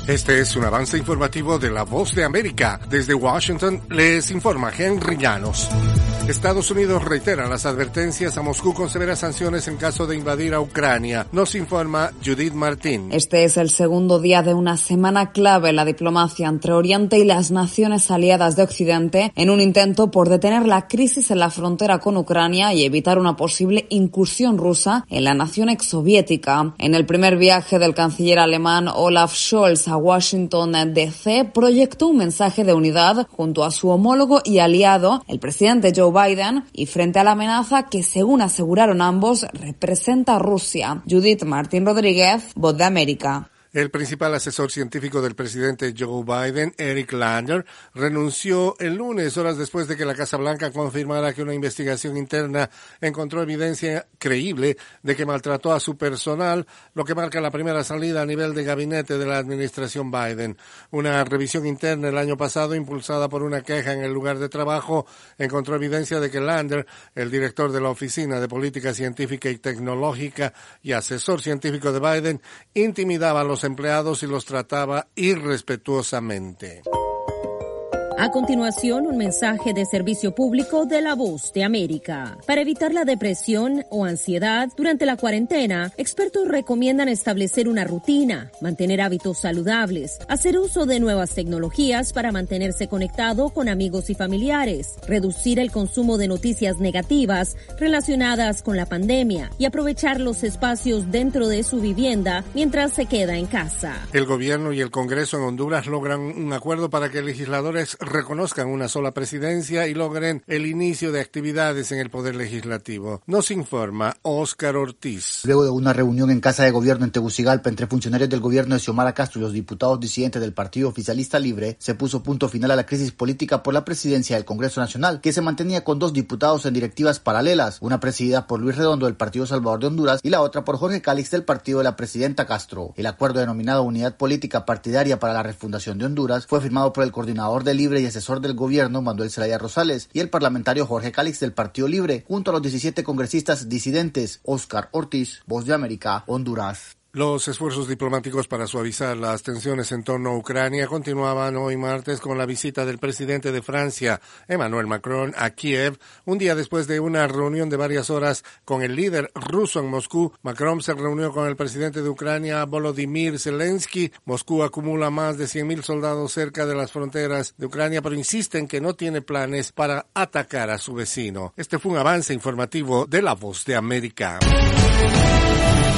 Este es un avance informativo de La Voz de América. Desde Washington les informa Henry Llanos. Estados Unidos reitera las advertencias a Moscú con severas sanciones en caso de invadir a Ucrania. Nos informa Judith Martín. Este es el segundo día de una semana clave en la diplomacia entre Oriente y las naciones aliadas de Occidente en un intento por detener la crisis en la frontera con Ucrania y evitar una posible incursión rusa en la nación exsoviética. En el primer viaje del canciller alemán Olaf Scholz a Washington D.C. proyectó un mensaje de unidad junto a su homólogo y aliado, el presidente Joe Biden, y frente a la amenaza que, según aseguraron ambos, representa a Rusia. Judith Martín Rodríguez, Voz de América. El principal asesor científico del presidente Joe Biden, Eric Lander, renunció el lunes, horas después de que la Casa Blanca confirmara que una investigación interna encontró evidencia creíble de que maltrató a su personal, lo que marca la primera salida a nivel de gabinete de la administración Biden. Una revisión interna el año pasado, impulsada por una queja en el lugar de trabajo, encontró evidencia de que Lander, el director de la Oficina de Política Científica y Tecnológica y asesor científico de Biden, intimidaba a los empleados y los trataba irrespetuosamente. A continuación, un mensaje de servicio público de La Voz de América. Para evitar la depresión o ansiedad durante la cuarentena, expertos recomiendan establecer una rutina, mantener hábitos saludables, hacer uso de nuevas tecnologías para mantenerse conectado con amigos y familiares, reducir el consumo de noticias negativas relacionadas con la pandemia y aprovechar los espacios dentro de su vivienda mientras se queda en casa. El gobierno y el Congreso en Honduras logran un acuerdo para que legisladores reconozcan una sola presidencia y logren el inicio de actividades en el Poder Legislativo. Nos informa Óscar Ortiz. Luego de una reunión en Casa de Gobierno en Tegucigalpa entre funcionarios del gobierno de Xiomara Castro y los diputados disidentes del Partido Oficialista Libre, se puso punto final a la crisis política por la presidencia del Congreso Nacional, que se mantenía con 2 diputados en directivas paralelas, una presidida por Luis Redondo del Partido Salvador de Honduras y la otra por Jorge Calix del partido de la presidenta Castro. El acuerdo denominado Unidad Política Partidaria para la Refundación de Honduras fue firmado por el coordinador de Libre y asesor del gobierno Manuel Zelaya Rosales y el parlamentario Jorge Calix del Partido Libre, junto a los 17 congresistas disidentes. Óscar Ortiz, Voz de América, Honduras. Los esfuerzos diplomáticos para suavizar las tensiones en torno a Ucrania continuaban hoy martes con la visita del presidente de Francia, Emmanuel Macron, a Kiev. Un día después de una reunión de varias horas con el líder ruso en Moscú, Macron se reunió con el presidente de Ucrania, Volodymyr Zelensky. Moscú acumula más de 100,000 soldados cerca de las fronteras de Ucrania, pero insiste en que no tiene planes para atacar a su vecino. Este fue un avance informativo de La Voz de América.